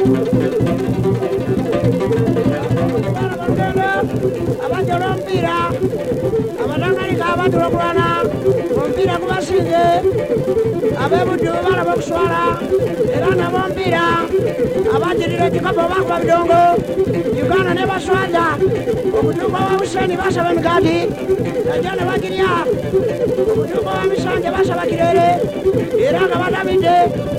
abajolo mpira abatanganika abatulagulana omupiira gubasinze abebuddu balaba okuswala era nabo mpira abajirira ekikapu bakuba bidongo Uganda ne baswaza omutuuka wa Hussein basaba emigati najjo ne bagirya omutuuka wa Misanje basaba kirere era nga batabidde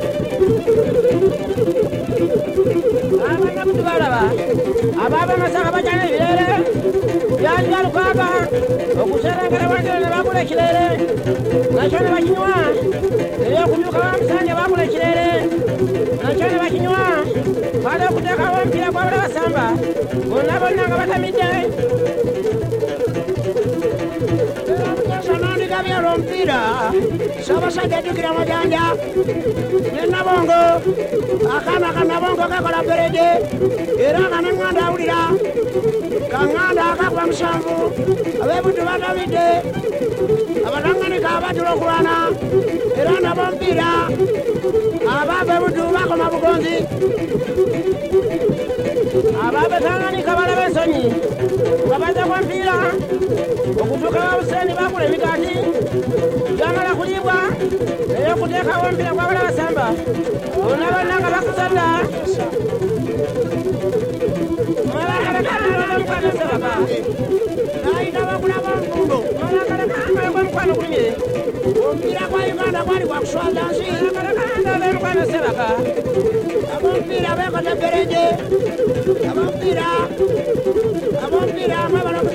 abanyabudu balaba ababa masaka bajana ebirere byali balukaba okuserengera wanjira ne bagula ekirere nakyo ne bakinywa eyokutuuka wa Misanje bagula ekirere nakyo ne bakinywa bali okuteekawo omupiira gwabula basamba bonna bonna nga batamidde nondigabyala omupiira Ssaabasajja ajjukira amajanja ne Nabongo akaana ka Nabongo kakola perede era nga ne Nganda awulira ka Nganda akakuba musanvu abebuddu batamidde abatanganika abatula okulwana era nabo omupiira ababebuddu bakoma bugonzi ababetanganika balaba ensonyi nga bajja kwa mpiira okutuuka wa Hussein bagula emigati gyamala kulibwa eyokuteekawo omupiira gwabala basamba bonna bonna nga bakusadda naayita bakulaba omukundo omukwano gulumye omupiira gwa Uganda gwali gwa kuswaza nsi omukwano sebaka ab'omupiira beekote pereje ab'omupiira amwe balamu